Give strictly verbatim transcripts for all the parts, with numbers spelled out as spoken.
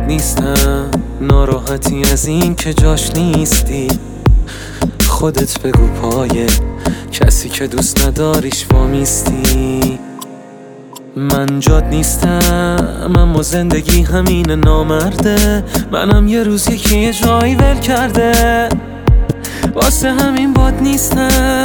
نیستم، ناراحتی از این که جاش نیستی. خودت بگو پای کسی که دوست نداریش وامیستی. من جات نیستم اما زندگی همین نامرده. منم یه روز یکی یه جایی ول کرده، واسه همین باد نیستم.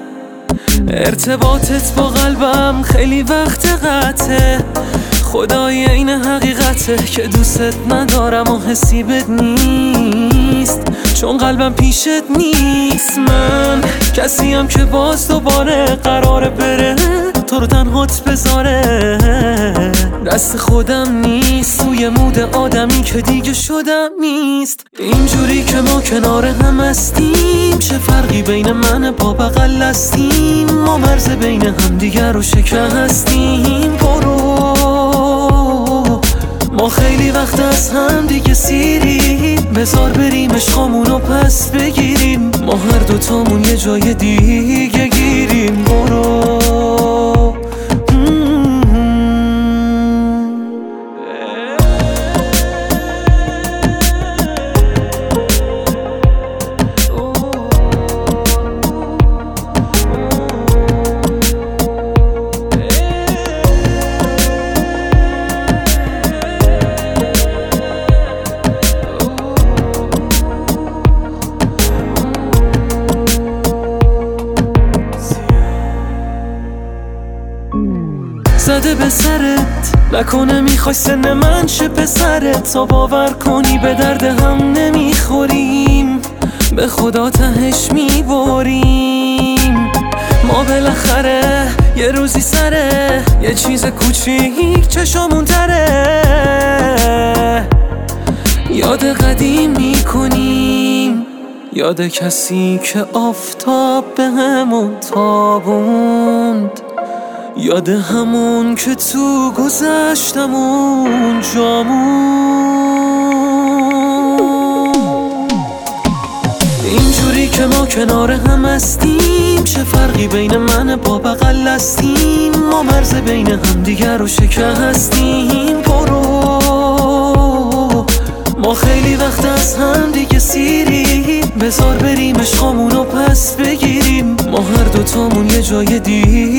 ارتباطت با قلبم خیلی وقت قطعه، خدای این حقیقته که دوستت ندارم و حسی بد نیست، چون قلبم پیشت نیست. من کسیم که باز دوباره قراره بره تو رو تنهات بذاره. دست خودم نیست، توی مود آدمی که دیگه شدم نیست. اینجوری که ما کنار هم هستیم، چه فرقی بین من با بغل هستیم؟ ما مرز بین هم دیگر رو شکستیم. برو ما خیلی وقت از هم دیگه سیریم، بذار بریم عشقامونو پس بگیریم. ما هر دوتامون یه جای دیگه گیریم. برو زده به سرت، نکنه میخوای سن من شه پسرت. تا باور کنی به درد هم نمیخوریم، به خدا تهش میبریم. ما بالاخره یه روزی سره یه چیز کوچیک چشامون تره، یاد قدیم میکنیم، یاد کسی که آفتاب به همون تابوند، یاد همون که تو گذشتمون جامون. اینجوری که ما کنار هم هستیم، چه فرقی بین من با بغل هستیم؟ ما مرز بین هم دیگر رو شکستیم. برو ما خیلی وقت از هم دیگه سیریم، بذار بریم عشقامونو پس بگیریم. ما هر دوتامون یه جای دیگه